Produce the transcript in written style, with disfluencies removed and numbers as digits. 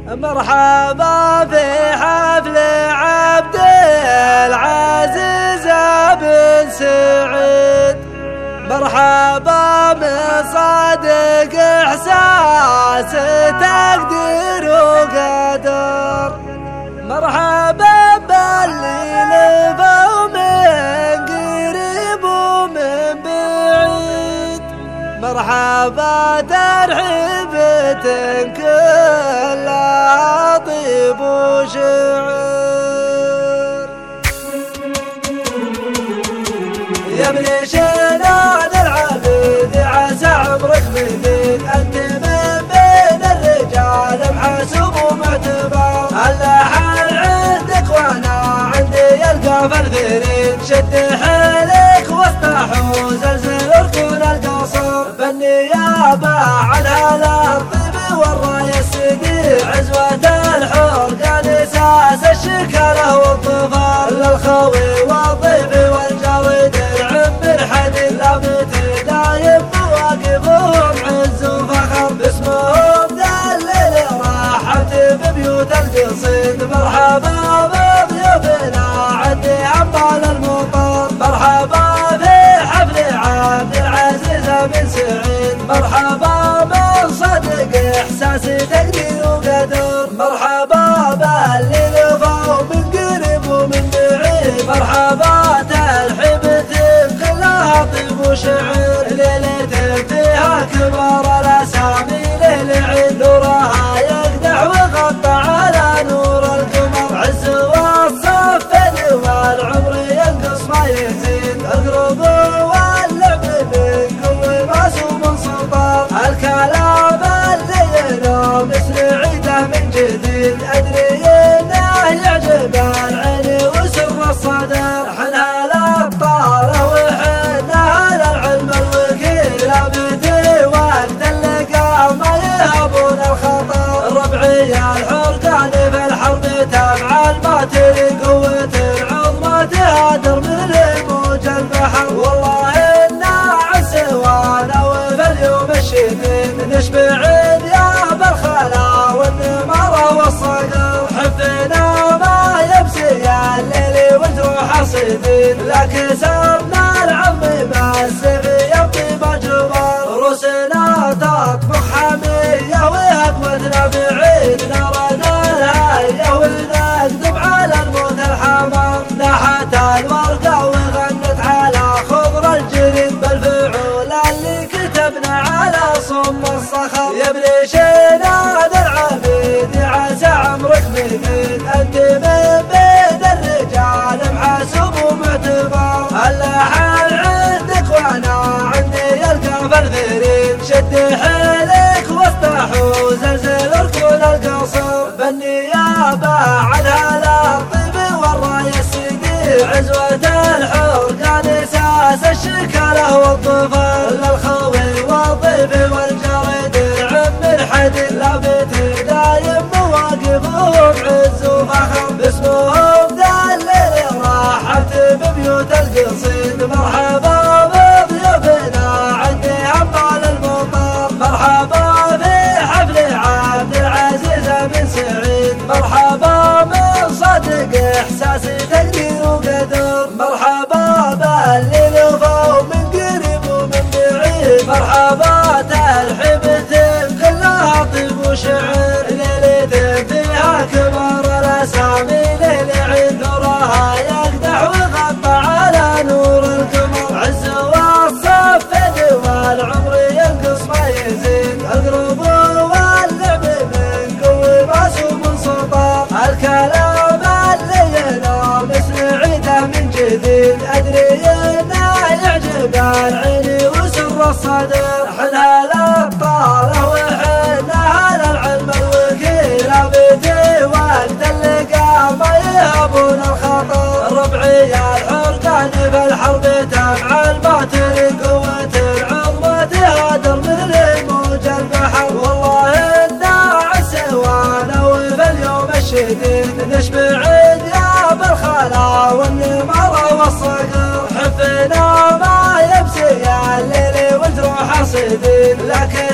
مرحبا في حفل عبد العزيز بن سعيد، مرحبا من صادق إحساس تقدير وقدر، مرحبا باللي لفوا من قريب ومن بعيد، مرحبا ترحيبة كلها طيب وشعر. يا ابن شنان العبيد عسى عمرك مديد، انت من بين الرجال محسوب ومعتبر، اللحن عندك وانا عندي القاف الفريد، شد حيلك وافتح وزلزل ركون القصر، بالنيابة عن هذا الطيب والراي السديد، عزوة الحرقة لساس الشكالة والظفر، للخوي والضيف والجريد العم الحديد، لابد دايم مواقفهم عز وفخر، باسمهم دلل راحت ببيوت القصيد، مرحبا بضيوفنا عندي عمال المطر، مرحبا في حفل عبد العزيز بن سعيد، مرحبا من صدق إحساس تقدير وقدر، مرحبا باللي لفوا من قريب ومن بعيد، مرحبا ترحيبة كلها طيب وشعر، ليلة فيها كبار الأسامي للعيد، نورها يقدح ويغطى على نور القمر، عز والصف والعمر ينقص ما يزيد، القرب واللعب من قوي معصوم من سلطان، الكلام اللي ينام مثل عيده من جديد، ادري انه يعجب العين وسر الصدر، حنا الابطال وحنا العلم الوكيل، ابدي وقت اللقاء ما يهابون الخطر، ربعي الحرقان في الحرب تفعل ما تري، قوة العظمى تهدر من موج البحر، والله إنا عسوانا وفي اليوم الشديد نشبع ثياب الخلا والنمر والصقر، حفنا ما يبسي الليل وتروح صيدين، لكن سرنا العظم ما السيف يبطي مجبر، روسنا تطبخ حمية وهقوتنا بعيد، نارنا الهاية ونكذب على الموت الحمر، ناحت الورقة وغنت على خضر الجريد، بالفعول اللي كتبنا على صم الصخر، يا ابن شنان العبيد عسى عمرك مديد، انت من بين الرجال محسوب ومعتبر، اللحن عندك وانا عندي القاف الفريد، شد حيلك وافتح وزلزل ركون القصر، بالنيابة عن هذا الطيب والراي السديد، عزوة الحرقة لساس الشكالة والظفر، للخوي والضيف والجريد العم الحديد، لابد دايم مواقفهم عز وفخر، باسمهم دلل راحت ببيوت القصيد، مرحبا بضيوفنا عندي عمال المطر، مرحبا في حفل عبد العزيز بن سعيد، مرحبا من صدق إحساس تقدير وقدر، مرحبا باللي لفوا من قريب ومن بعيد، مرحبا ترحيبة كلها طيب وشعر، ليلة فيها كبار الأسامي للعيد، نورها يقدح ويغطى على نور القمر، عز والصف والعمر ينقص ما يزيد، القرب واللعب من قوي معصوم من سلطان، الكلام اللي ينام مثل عيده من جديد، ادري انه يعجب العين وسر الصدر، حنا الابطال وحنا العلم الوكيل، ابدي وقت اللقاء ما يهابون الخطر، ربعي الحرقان في الحرب تفعل ما تري، قوة العظمى تهدر من موج البحر، والله إنا عسوانا وفي اليوم الشديد نشبع ثياب الخلا والنمر والصقر، حفنا ما يبسي الليل وتروح صيدين، لكن